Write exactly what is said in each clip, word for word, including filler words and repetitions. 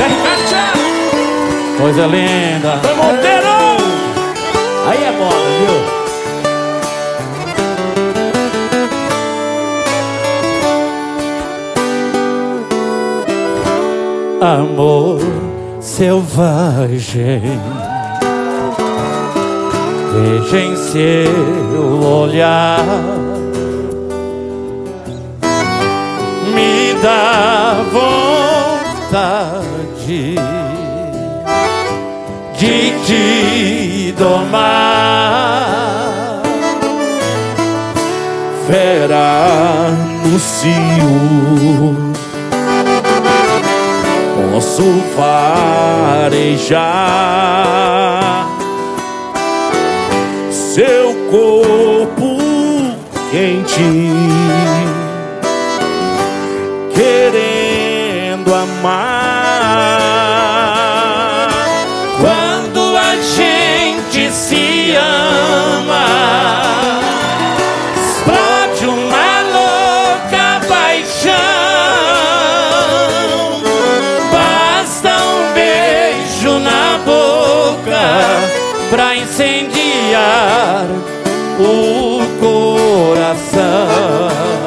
Coisa linda. Foi Monteiro! Aí é moda, viu? Amor selvagem, veja em seu olhar, me dá vontade de te domar. Fera no cio, posso farejar seu corpo quente, querendo amar. Quando a gente se ama, explode uma louca paixão. Basta um beijo na boca pra incendiar o coração.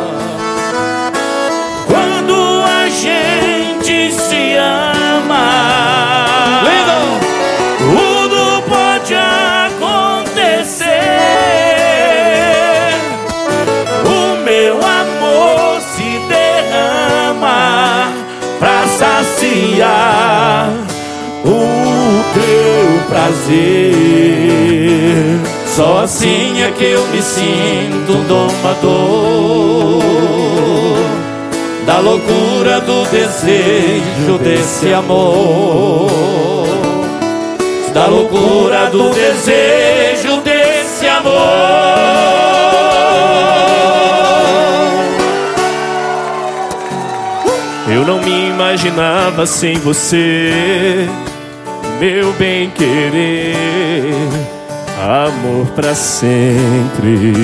Quando a gente se ama, Lindo! tudo pode acontecer. O meu amor se derrama pra saciar o teu prazer. Só assim é que eu me sinto domador da loucura do desejo desse amor, da loucura do desejo desse amor. Eu não me imaginava sem você, meu bem-querer, amor pra sempre.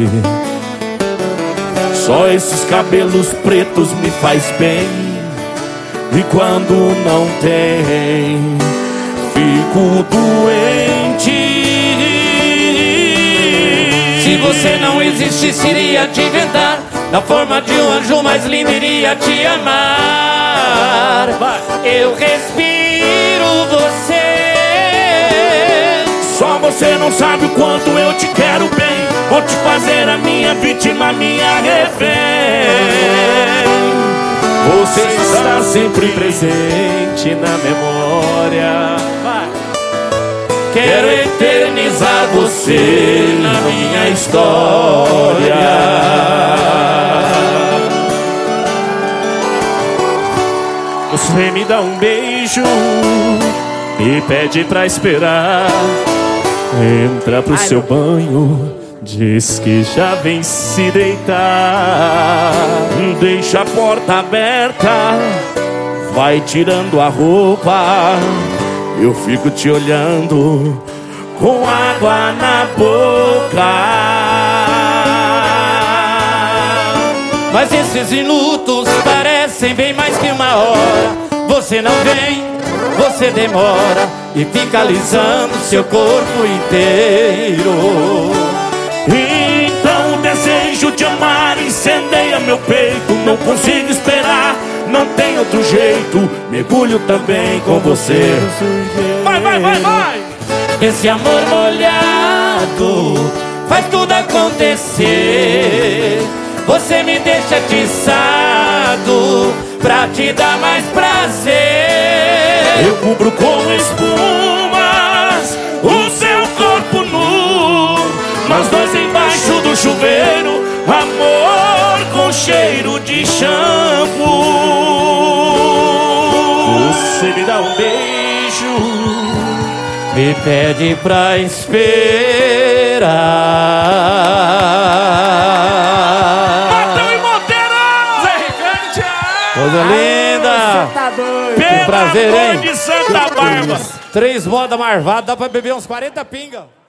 Só esses cabelos pretos me faz bem, e quando não tem, fico doente. Se você não existisse, iria te inventar na forma de um anjo mais lindo, iria te amar. Eu respiro você. Só você não sabe o quanto eu te quero bem. Vou te fazer a minha vítima, minha refém. Você está sempre presente na memória. Quero eternizar você na minha história. Você me dá um beijo, me pede pra esperar, entra pro seu banho, diz que já vem se deitar. Deixa a porta aberta, vai tirando a roupa, eu fico te olhando com água na boca. Mas esses minutos parecem bem mais que uma hora. Você não vem, você demora e fica alisando seu corpo inteiro. Então o desejo de amar incendeia meu peito. Não consigo esperar, não tem outro jeito. Mergulho também com você. Vai, vai, vai, vai! Esse amor molhado faz tudo acontecer. Você me deixa atiçado pra te dar mais prazer. Eu cubro com espumas o seu corpo nu, nós dois embaixo do chuveiro, amor com cheiro de shampoo. Você me dá um beijo, me pede pra esperar. Matão e Monteiro! Zé Ricardo, tchau! Coisa linda! Tá doido. Pelo prazer, amor hein? de Santa Bárbara! Três moda marvada, dá pra beber uns quarenta pinga.